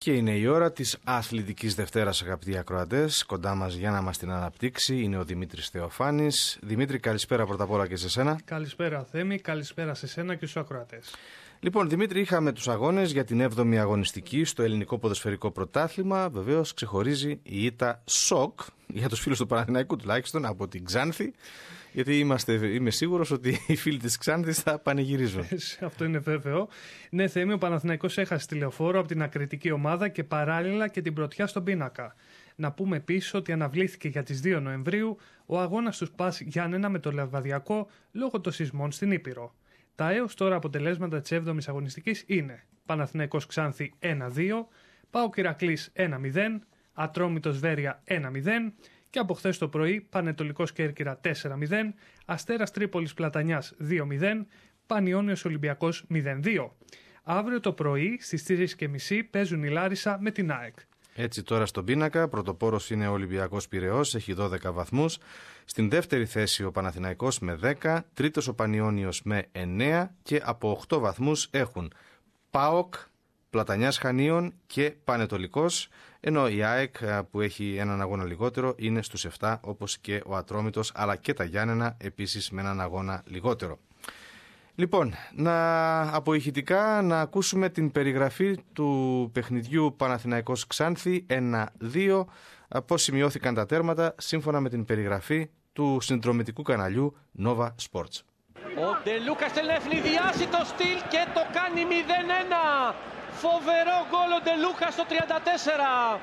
Και είναι η ώρα της Αθλητικής Δευτέρας, αγαπητοί ακροατές. Κοντά μας για να μας την αναπτύξει είναι ο Δημήτρης Θεοφάνης. Δημήτρη, καλησπέρα πρώτα απ' όλα και σε σένα. Καλησπέρα Θέμη, καλησπέρα σε σένα και στους ακροατές. Λοιπόν, Δημήτρη, είχαμε τους αγώνες για την 7η αγωνιστική στο ελληνικό ποδοσφαιρικό πρωτάθλημα. Βεβαίως ξεχωρίζει η ήττα σοκ για τους φίλους του Παναθηναϊκού τουλάχιστον από την Ξάνθη. Γιατί είμαι σίγουρος ότι οι φίλοι της Ξάνθης θα πανηγυρίζουν. Αυτό είναι βέβαιο. Ναι, Θέμη, ο Παναθηναϊκός έχασε τη Λεωφόρο από την ακριτική ομάδα και παράλληλα και την πρωτιά στον πίνακα. Να πούμε επίσης ότι αναβλήθηκε για τις 2 Νοεμβρίου ο αγώνας του ΣΠΑΣ Γιάννενα με το Λεβαδιακό λόγω των σεισμών στην Ήπειρο. Τα έως τώρα αποτελέσματα της 7ης αγωνιστικής είναι Παναθηναϊκός Ξάνθη 1-2, ΠΑΟΚ Ηρακλής 1-0, Ατρόμητος Βέρεια 1-0 και από χθες το πρωί Πανετολικός Κέρκυρα 4-0, Αστέρας Τρίπολης Πλατανιάς 2-0, Πανιώνιος Ολυμπιακός 0-2. Αύριο το πρωί στις 3.30 παίζουν η Λάρισα με την ΑΕΚ. Έτσι τώρα στον πίνακα, πρωτοπόρος είναι ο Ολυμπιακός Πειραιώς, έχει 12 βαθμούς. Στην δεύτερη θέση ο Παναθηναϊκός με 10, τρίτος ο Πανιώνιος με 9 και από 8 βαθμούς έχουν ΠΑΟΚ, Πλατανιάς Χανίων και Πανετολικός, ενώ η ΑΕΚ που έχει έναν αγώνα λιγότερο είναι στους 7, όπως και ο Ατρόμητος, αλλά και τα Γιάννενα επίσης με έναν αγώνα λιγότερο. Λοιπόν, από ηχητικά να ακούσουμε την περιγραφή του παιχνιδιού Παναθηναϊκός Ξάνθη 1-2, πώς σημειώθηκαν τα τέρματα σύμφωνα με την περιγραφή του συνδρομητικού καναλιού Nova Sports. Ο Ντελούκας θέλει να ευνηδιάσει το στυλ και το κάνει 0-1. Φοβερό γκολ ο Ντελούκας στο 34.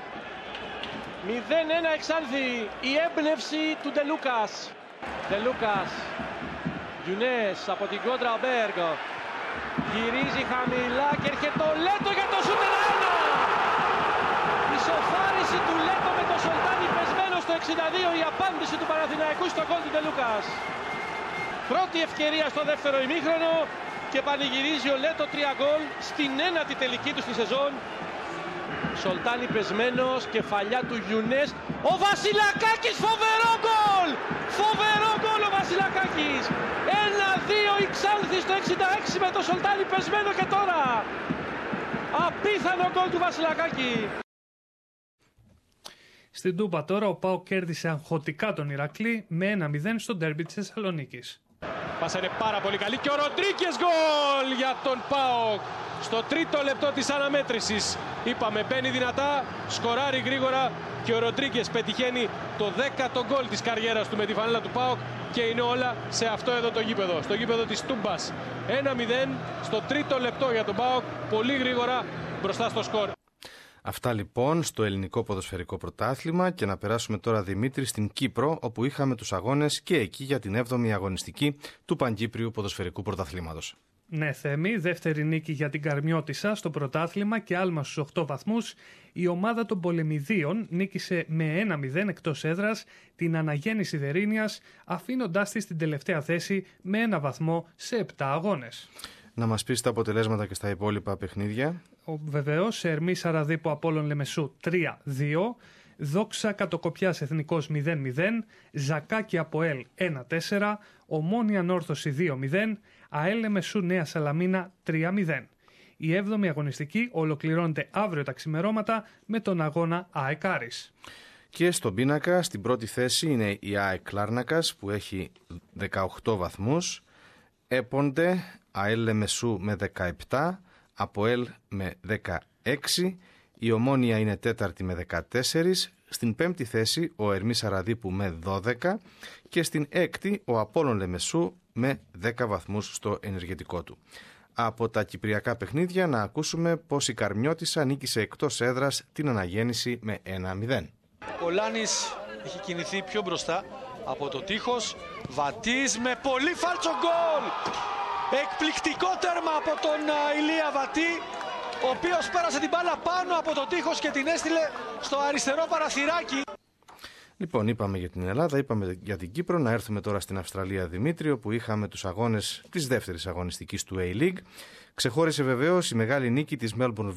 0-1 εξάνθη η έμπνευση του Ντελούκας. Ντελούκας, Γιουνές από την κόντρα ο Μπέργκ. Γυρίζει χαμηλά και έρχεται το Λέτο για το σουτ 1-1. Η σοφάριση του Λέτο με το Σολτάνι πεσμένο στο 62. Η απάντηση του Παναθηναϊκού στο γκολ του Ντελούκας. Πρώτη ευκαιρία στο δεύτερο ημίχρονο και πανηγυρίζει ο Λέτο 3 γκολ στην 1η τελική του στη σεζόν. Σολτάνι πεσμένος, κεφαλιά του Γιουνές. Ο Βασιλακάκης, φοβερό γκολ! Φοβερό γκολ ο Βασιλακάκης! 1-2 η Ξάνθη στο 66 με το Σολτάνι πεσμένο και τώρα. Απίθανο γκολ του Βασιλακάκη. Στην Τούμπα τώρα ο ΠΑΟΚ κέρδισε αγχωτικά τον Ηρακλή με 1-0 στο ντέρμπι της Θεσσαλονίκης. Πάσα είναι πάρα πολύ καλή και ο Ροντρίγκες γκολ για τον ΠΑΟΚ στο τρίτο λεπτό της αναμέτρησης. Είπαμε μπαίνει δυνατά, σκοράρει γρήγορα και ο Ροντρίγκες πετυχαίνει το 10ο γκολ της καριέρας του με τη φανέλα του ΠΑΟΚ και είναι όλα σε αυτό εδώ το γήπεδο, στο γήπεδο της Τούμπας. 1-0 στο τρίτο λεπτό για τον ΠΑΟΚ, πολύ γρήγορα μπροστά στο σκορ. Αυτά λοιπόν στο ελληνικό ποδοσφαιρικό πρωτάθλημα και να περάσουμε τώρα, Δημήτρη, στην Κύπρο, όπου είχαμε τους αγώνες και εκεί για την 7η αγωνιστική του Παγκύπριου Ποδοσφαιρικού Πρωταθλήματος. Ναι, Θέμη, δεύτερη νίκη για την Καρμιώτισσα στο πρωτάθλημα και άλμα στους 8 βαθμούς. Η ομάδα των Πολεμιδίων νίκησε με 1-0 εκτός έδρας την Αναγέννηση Δερίνιας, αφήνοντάς τη στην τελευταία θέση με 1 βαθμό σε 7 αγώνες. Να μας πεις τα αποτελέσματα και στα υπόλοιπα παιχνίδια. Βεβαίως, Ερμή Σαραδίπου Απόλλων Λεμεσού 3-2, Δόξα Κατοκοπιάς Εθνικός 0-0, Ζακάκι Αποέλ 1-4, Ομόνια Νόρθωση 2-0, ΑΕΛ Λεμεσού Νέα Σαλαμίνα 3-0. Η 7η αγωνιστική ολοκληρώνεται αύριο τα ξημερώματα με τον αγώνα ΑΕΚ Άρης. Και στον πίνακα στην πρώτη θέση είναι η ΑΕΚ Λάρνακας που έχει 18 βαθμούς, έπονται ΑΕΛ Λεμεσού με 17, Αποέλ με 16, η Ομόνια είναι τέταρτη με 14, στην πέμπτη θέση ο Ερμής Σαραδίπου με 12 και στην έκτη ο Απόλλων Λεμεσού με 10 βαθμούς στο ενεργετικό του. Από τα κυπριακά παιχνίδια να ακούσουμε πως η Καρμιώτισσα νίκησε εκτός έδρας την Αναγέννηση με 1-0. Ο Λάνης έχει κινηθεί πιο μπροστά από το τείχος, Βατής με πολύ φάλτσο γκολ! Εκπληκτικό τέρμα από τον Ηλία Βατή, ο οποίος πέρασε την μπάλα πάνω από το τείχος και την έστειλε στο αριστερό παραθυράκι. Λοιπόν, είπαμε για την Ελλάδα, είπαμε για την Κύπρο, να έρθουμε τώρα στην Αυστραλία, Δημήτρη, όπου είχαμε τους αγώνες της δεύτερης αγωνιστικής του A-League. Ξεχώρισε βεβαίως η μεγάλη νίκη της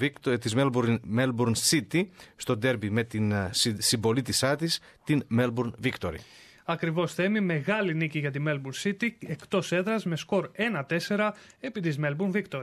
Melbourne City στο ντέρμπι με την συμπολίτησά της, την Melbourne Victory. Ακριβώς, Θέμη, μεγάλη νίκη για τη Melbourne City εκτός έδρας με σκορ 1-4 επί της Melbourne Victory.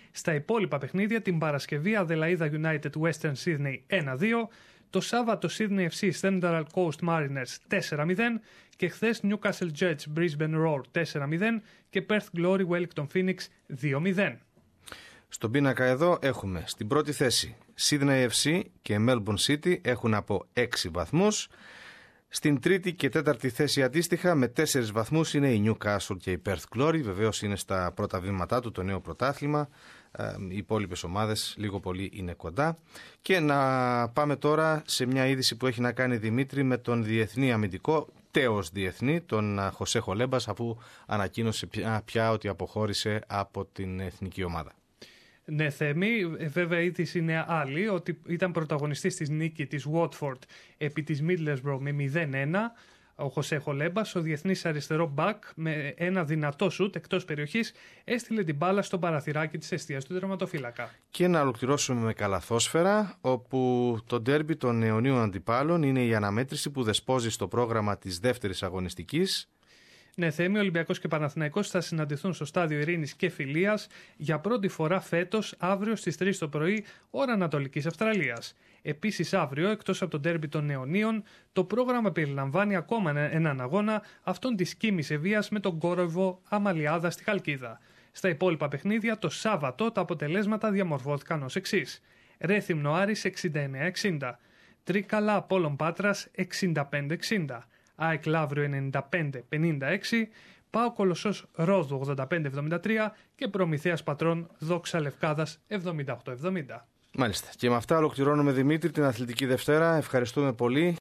Στα υπόλοιπα παιχνίδια, την Παρασκευή Αδελαΐδα United Western Sydney 1-2, το Σάββατο Sydney FC Central Coast Mariners 4-0 και χθες Newcastle Jets Brisbane Roar 4-0 και Perth Glory Wellington Phoenix 2-0. Στον πίνακα εδώ έχουμε στην πρώτη θέση Sydney FC και Melbourne City έχουν από 6 βαθμούς. Στην τρίτη και τέταρτη θέση αντίστοιχα με 4 βαθμούς είναι η Newcastle και η Perth Glory. Βεβαίως είναι στα πρώτα βήματά του το νέο πρωτάθλημα. Οι υπόλοιπες ομάδες λίγο πολύ είναι κοντά. Και να πάμε τώρα σε μια είδηση που έχει να κάνει, Δημήτρη, με τον διεθνή αμυντικό, τέος διεθνή, τον Χωσέ Χολέμπας, αφού ανακοίνωσε πια ότι αποχώρησε από την εθνική ομάδα. Ναι, Θέμη, βέβαια η είδηση είναι άλλη, ότι ήταν πρωταγωνιστής της νίκη της Watford επί της Middlesbrough με 0-1. Ο Χωσέ Χολέμπας, ο διεθνής αριστερό μπακ, με ένα δυνατό σουτ εκτός περιοχής, έστειλε την μπάλα στο παραθυράκι της εστίας του τερματοφύλακα. Και να ολοκληρώσουμε με καλαθόσφαιρα, όπου το ντέρμπι των αιωνίων αντιπάλων είναι η αναμέτρηση που δεσπόζει στο πρόγραμμα της δεύτερης αγωνιστικής. Ναι, Θέμη, Ολυμπιακός και Παναθηναϊκός θα συναντηθούν στο στάδιο Ειρήνης και Φιλίας για πρώτη φορά φέτος, αύριο στις 3 το πρωί, ώρα Ανατολικής Αυστραλίας. Επίσης, αύριο, εκτός από το ντέρμπι των αιωνίων, το πρόγραμμα περιλαμβάνει ακόμα έναν αγώνα, αυτόν της Κίμης Ευβίας με τον Κόροβο Αμαλιάδα στη Χαλκίδα. Στα υπόλοιπα παιχνίδια, το Σάββατο, τα αποτελέσματα διαμορφώθηκαν ως εξής: Ρέθυμνο Άρης 69-60, Τρίκαλα Απόλλων Πάτρας 65-60, ΑΕΚ Λαύριο 95-56, ΠΑΟΚ Κολοσσός Ρόδου 85-73 και Προμηθέας Πατρών Δόξα Λευκάδας 78-70. Μάλιστα. Και με αυτά ολοκληρώνουμε, Δημήτρη, την Αθλητική Δευτέρα. Ευχαριστούμε πολύ.